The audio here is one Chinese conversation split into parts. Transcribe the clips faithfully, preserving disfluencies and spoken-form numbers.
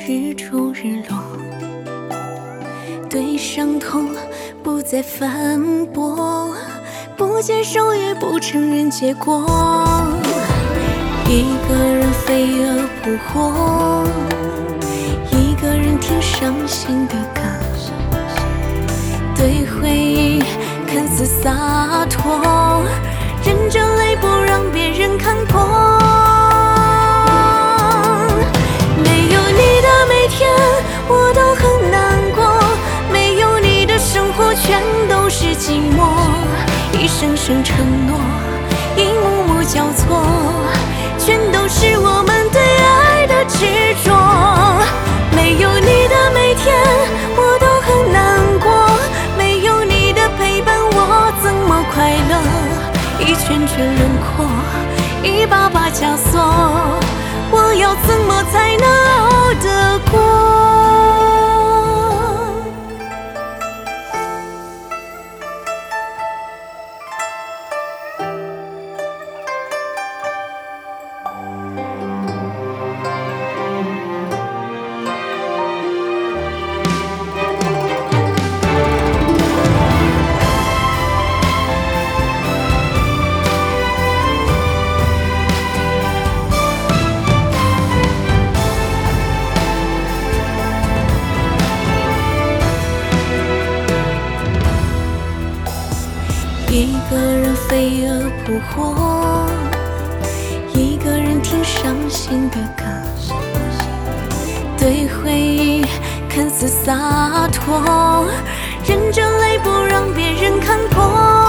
日出日落，对伤痛不再反驳，不接受也不承认结果。一个人飞蛾扑火，一个人听伤心的歌，对回忆看似洒脱，忍着泪不让别人看破。没有你的每天我都很难过，没有你的生活全都是寂寞，一声声承诺，一幕幕交错，全都是我们对爱的执着。没有你的每天我都很难过，没有你的陪伴我怎么快乐？一圈圈轮廓，一把把枷锁，我要怎么才能熬得过？一个人飞蛾扑火，一个人听伤心的歌，对回忆看似洒脱，忍着泪不让别人看破。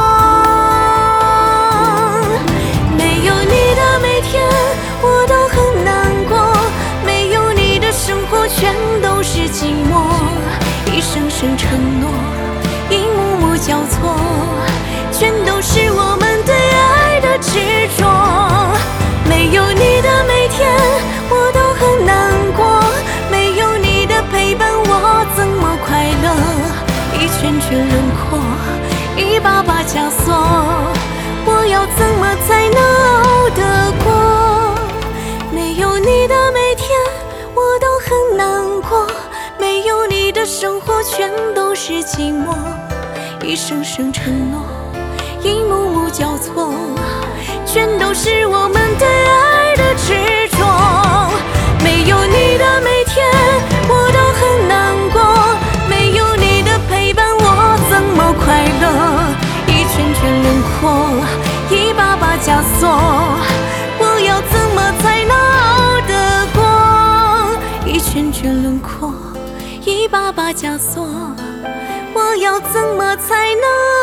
没有你的每天我都很难过，没有你的生活全都是寂寞，一声声承诺，一幕幕交错，全都是我们对爱的执着。没有你的每天我都很难过，没有你的陪伴我怎么快乐？一圈圈轮廓，一把把枷锁，我要怎么才能熬得过？没有你的每天我都很难过，没有你的生活全都是寂寞，一声声承诺，一幕幕交错，全都是我们对爱的执着。没有你的每天我都很难过，没有你的陪伴我怎么快乐？一圈圈轮廓，一把把枷锁，我要怎么才能熬得过？一圈圈轮廓，一把把枷锁，我要怎么才能